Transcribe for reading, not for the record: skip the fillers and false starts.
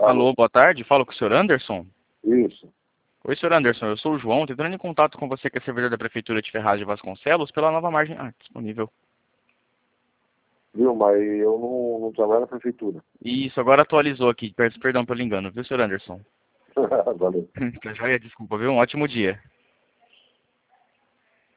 Alô, boa tarde. Falo com o senhor Anderson. Isso. Oi, senhor Anderson. Eu sou o João, tô entrando em contato com você, que é servidor da Prefeitura de Ferraz de Vasconcelos, pela nova margem... disponível. Viu, mas eu não trabalho na prefeitura. Isso, agora atualizou aqui. Peço perdão pelo engano, viu, senhor Anderson? Valeu. Tá joia? Desculpa, viu? Um ótimo dia.